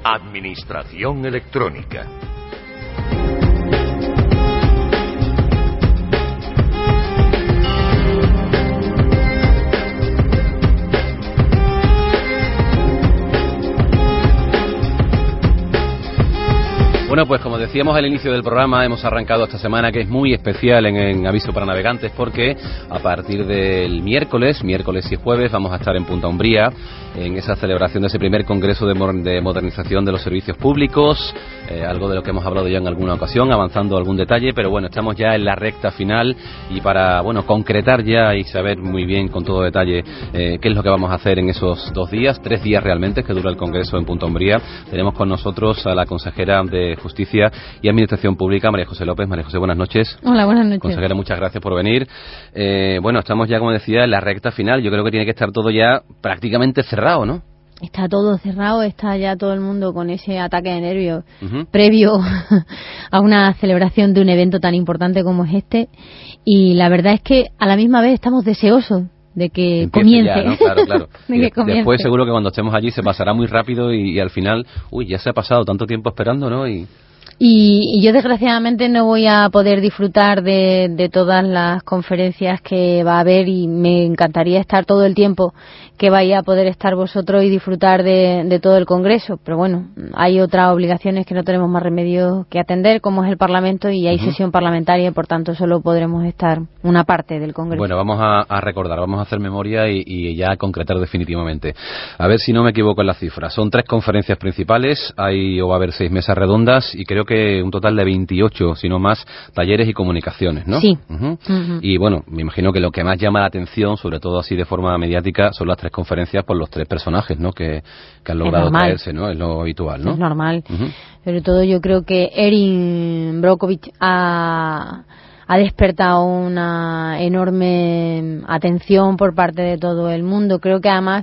Administración electrónica. Bueno, pues como decíamos al inicio del programa, hemos arrancado esta semana que es muy especial en Aviso para Navegantes, porque a partir del miércoles y jueves vamos a estar en Punta Umbría en esa celebración de ese primer congreso de modernización de los servicios públicos, algo de lo que hemos hablado ya en alguna ocasión, avanzando algún detalle, pero bueno, estamos ya en la recta final y para, bueno, concretar ya y saber muy bien con todo detalle qué es lo que vamos a hacer en esos 3 días realmente que dura el congreso en Punta Umbría, tenemos con nosotros a la consejera de Justicia y Administración Pública, María José López. María José, buenas noches. Hola, buenas noches. Consejera, muchas gracias por venir. Bueno, estamos ya, como decía, en la recta final. Yo creo que tiene que estar todo ya prácticamente cerrado, ¿no? Está todo cerrado, está ya todo el mundo con ese ataque de nervios previo a una celebración de un evento tan importante como es este. Y la verdad es que a la misma vez estamos deseosos de que empiece comience. Ya, ¿no? Claro. De que comience. Después seguro que cuando estemos allí se pasará muy rápido y al final, ya se ha pasado tanto tiempo esperando, ¿no? Y yo desgraciadamente no voy a poder disfrutar de todas las conferencias que va a haber y me encantaría estar todo el tiempo que vaya a poder estar vosotros y disfrutar de todo el Congreso. Pero bueno, hay otras obligaciones que no tenemos más remedio que atender, como es el Parlamento, y hay sesión parlamentaria y por tanto solo podremos estar una parte del Congreso. Bueno, vamos a recordar, vamos a hacer memoria y ya a concretar definitivamente. A ver si no me equivoco en las cifras. Son 3 conferencias principales, va a haber 6 mesas redondas y creo que un total de 28, si no más, talleres y comunicaciones, ¿no? Sí. Y bueno, me imagino que lo que más llama la atención, sobre todo así de forma mediática, son las 3 conferencias por los 3 personajes, ¿no? Que han logrado traerse, ¿no? Es lo habitual, ¿no? Es normal. Sobre todo yo creo que Erin Brockovich ha despertado una enorme atención por parte de todo el mundo. Creo que además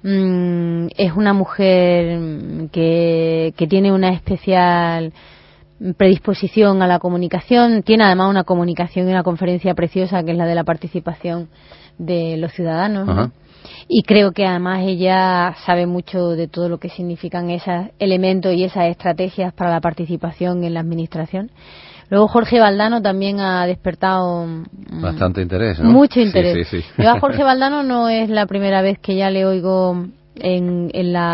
es una mujer que tiene una especial predisposición a la comunicación, tiene además una comunicación y una conferencia preciosa que es la de la participación de los ciudadanos, ¿no? Y creo que además ella sabe mucho de todo lo que significan esos elementos y esas estrategias para la participación en la administración. Luego Jorge Valdano también ha despertado bastante interés, ¿no? Mucho interés. Sí. Yo a Jorge Valdano no es la primera vez que ya le oigo en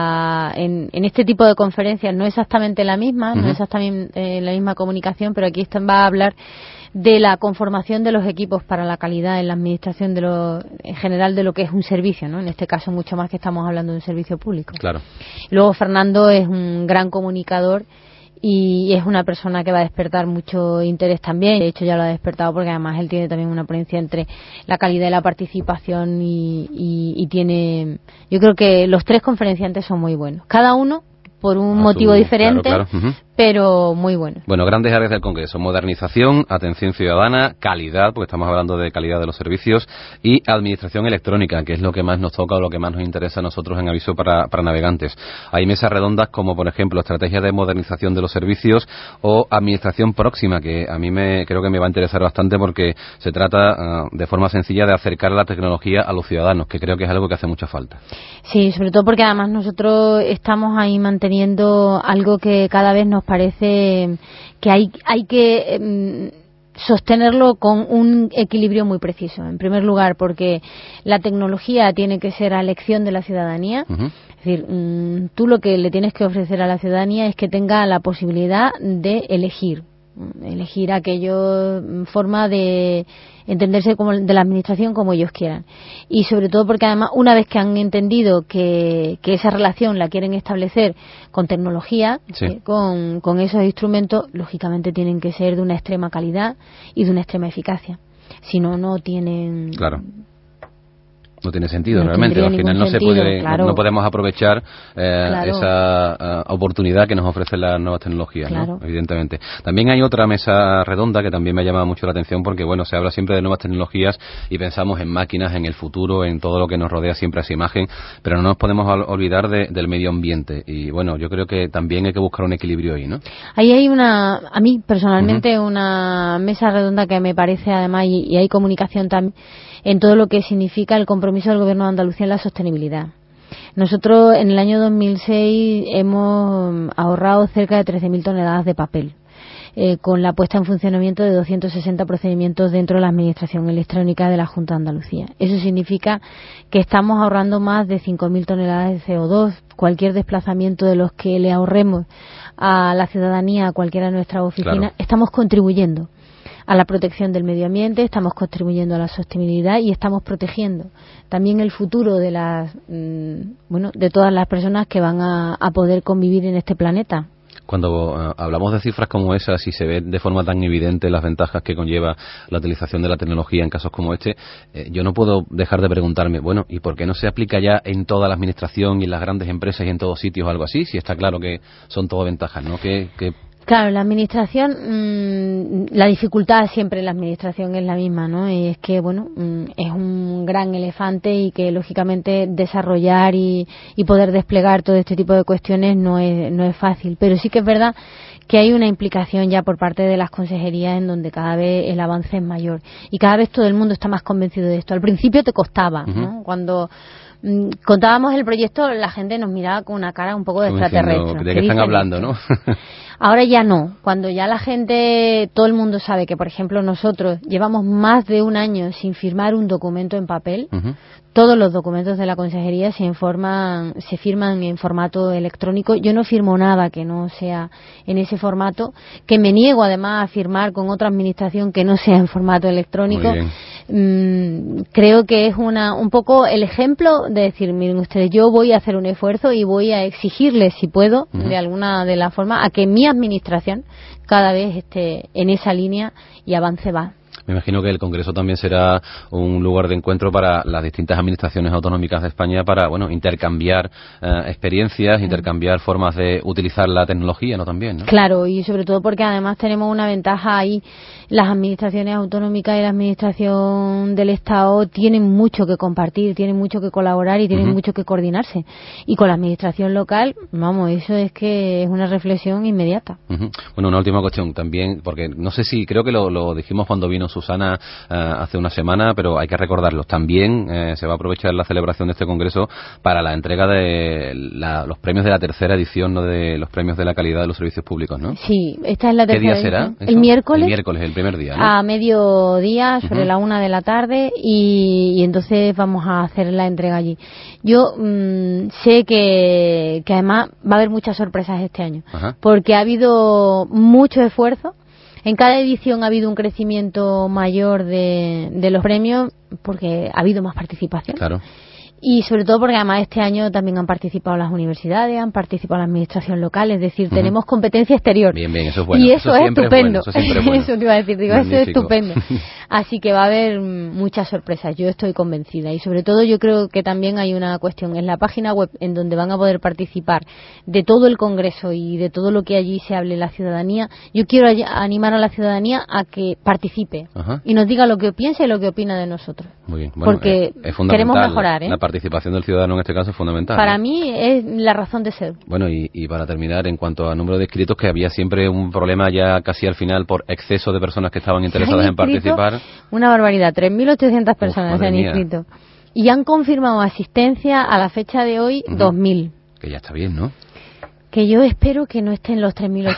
este tipo de conferencias, no exactamente la misma, no exactamente la misma comunicación, pero aquí va a hablar de la conformación de los equipos para la calidad en la administración en general de lo que es un servicio, ¿no? En este caso mucho más que estamos hablando de un servicio público. Claro. Luego Fernando es un gran comunicador y es una persona que va a despertar mucho interés también. De hecho ya lo ha despertado porque además él tiene también una ponencia entre la calidad y la participación y tiene... Yo creo que los 3 conferenciantes son muy buenos. Cada uno por un motivo diferente, claro. pero muy bueno. Bueno, grandes áreas del Congreso: modernización, atención ciudadana, calidad, porque estamos hablando de calidad de los servicios, y administración electrónica, que es lo que más nos toca o lo que más nos interesa a nosotros en Aviso para Navegantes. Hay mesas redondas como, por ejemplo, estrategias de modernización de los servicios o administración próxima, que a mí creo que me va a interesar bastante porque se trata de forma sencilla de acercar la tecnología a los ciudadanos, que creo que es algo que hace mucha falta. Sí, sobre todo porque además nosotros estamos ahí manteniendo algo que cada vez nos parece que hay que sostenerlo con un equilibrio muy preciso. En primer lugar, porque la tecnología tiene que ser a elección de la ciudadanía. Es decir, tú lo que le tienes que ofrecer a la ciudadanía es que tenga la posibilidad de elegir aquello, forma de entenderse como de la administración como ellos quieran. Y sobre todo porque además una vez que han entendido que esa relación la quieren establecer con tecnología, con esos instrumentos, lógicamente tienen que ser de una extrema calidad y de una extrema eficacia. Si no, no tienen... Claro. No tiene sentido realmente, al final no sentido, se puede, claro. no podemos aprovechar esa oportunidad que nos ofrecen las nuevas tecnologías, claro. ¿no? Evidentemente. También hay otra mesa redonda que también me ha llamado mucho la atención porque bueno, se habla siempre de nuevas tecnologías y pensamos en máquinas, en el futuro, en todo lo que nos rodea siempre esa imagen, pero no nos podemos olvidar del medio ambiente y bueno, yo creo que también hay que buscar un equilibrio ahí, ¿no? Ahí hay a mí personalmente una mesa redonda que me parece además y hay comunicación también en todo lo que significa el compromiso del Gobierno de Andalucía en la sostenibilidad. Nosotros en el año 2006 hemos ahorrado cerca de 13.000 toneladas de papel, con la puesta en funcionamiento de 260 procedimientos dentro de la Administración Electrónica de la Junta de Andalucía. Eso significa que estamos ahorrando más de 5.000 toneladas de CO2. Cualquier desplazamiento de los que le ahorremos a la ciudadanía, a cualquiera de nuestras oficinas, claro, estamos contribuyendo a la protección del medio ambiente, estamos contribuyendo a la sostenibilidad y estamos protegiendo también el futuro de de todas las personas que van a poder convivir en este planeta. Cuando hablamos de cifras como esas y se ve de forma tan evidente las ventajas que conlleva la utilización de la tecnología en casos como este, yo no puedo dejar de preguntarme, bueno, ¿y por qué no se aplica ya en toda la administración y en las grandes empresas y en todos sitios algo así? Si está claro que son todo ventajas, ¿no? Claro, la administración, la dificultad siempre en la administración es la misma, ¿no? Y es que, es un gran elefante y que, lógicamente, desarrollar y poder desplegar todo este tipo de cuestiones no es fácil. Pero sí que es verdad que hay una implicación ya por parte de las consejerías en donde cada vez el avance es mayor. Y cada vez todo el mundo está más convencido de esto. Al principio te costaba, ¿no? Cuando contábamos el proyecto, la gente nos miraba con una cara un poco de extraterrestre. ¿De qué están hablando, no? Ahora ya no. Cuando ya la gente, todo el mundo sabe que, por ejemplo, nosotros llevamos más de un año sin firmar un documento en papel. Todos los documentos de la consejería se firman en formato electrónico. Yo no firmo nada que no sea en ese formato, que me niego además a firmar con otra administración que no sea en formato electrónico. Creo que es un poco el ejemplo de decir, miren ustedes, yo voy a hacer un esfuerzo y voy a exigirles, si puedo, de alguna de las formas, a que mi administración cada vez esté en esa línea y avance más. Me imagino que el Congreso también será un lugar de encuentro para las distintas administraciones autonómicas de España para, intercambiar experiencias, intercambiar formas de utilizar la tecnología, ¿no? También, ¿no? Claro, y sobre todo porque además tenemos una ventaja ahí. Las administraciones autonómicas y la administración del Estado tienen mucho que compartir, tienen mucho que colaborar y tienen mucho que coordinarse. Y con la administración local, eso es que es una reflexión inmediata. Bueno, una última cuestión también, porque no sé si, creo que lo dijimos cuando vino Susana hace una semana, pero hay que recordarlos. También se va a aprovechar la celebración de este congreso para la entrega de los premios de la tercera edición, ¿no? De los premios de la calidad de los servicios públicos, ¿no? Sí, esta es la tercera. ¿Qué día será eso? El miércoles. El miércoles, el primer día, ¿no? A mediodía, sobre la 1 de la tarde, y entonces vamos a hacer la entrega allí. Yo sé que además va a haber muchas sorpresas este año, porque ha habido mucho esfuerzo. En cada edición ha habido un crecimiento mayor de los premios porque ha habido más participación. Claro. Y sobre todo porque además este año también han participado las universidades, han participado la administración local, es decir, tenemos competencia exterior. Bien, eso es bueno. Y eso es estupendo. Es bueno, eso, eso te iba a decir, eso es estupendo. Así que va a haber muchas sorpresas, yo estoy convencida. Y sobre todo yo creo que también hay una cuestión en la página web en donde van a poder participar de todo el Congreso y de todo lo que allí se hable la ciudadanía. Yo quiero animar a la ciudadanía a que participe y nos diga lo que piensa y lo que opina de nosotros. Muy bien. Bueno, porque es queremos mejorar, La participación del ciudadano en este caso es fundamental. Para mí es la razón de ser. Bueno, y para terminar, en cuanto a número de inscritos, que había siempre un problema ya casi al final por exceso de personas que estaban interesadas en participar. Una barbaridad, 3.800 personas se han inscrito. Y han confirmado asistencia a la fecha de hoy 2.000. Que ya está bien, ¿no? Que yo espero que no estén los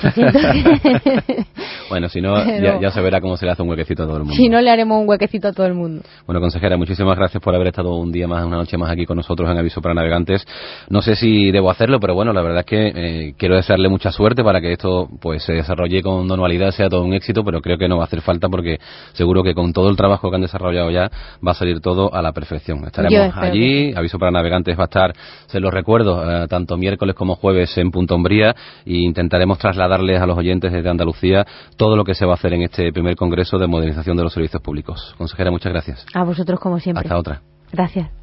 3.800. Bueno, si no, ya se verá cómo se le hace un huequecito a todo el mundo. Si no, le haremos un huequecito a todo el mundo. Bueno, consejera, muchísimas gracias por haber estado un día más, una noche más aquí con nosotros en Aviso para Navegantes. No sé si debo hacerlo, pero bueno, la verdad es que quiero desearle mucha suerte para que esto pues se desarrolle con normalidad, sea todo un éxito, pero creo que no va a hacer falta porque seguro que con todo el trabajo que han desarrollado ya va a salir todo a la perfección. Estaremos allí, Aviso para Navegantes va a estar, se los recuerdo, tanto miércoles como jueves en Punta Umbría, e intentaremos trasladarles a los oyentes desde Andalucía todo lo que se va a hacer en este primer congreso de modernización de los servicios públicos. Consejera, muchas gracias. A vosotros como siempre. Hasta otra. Gracias.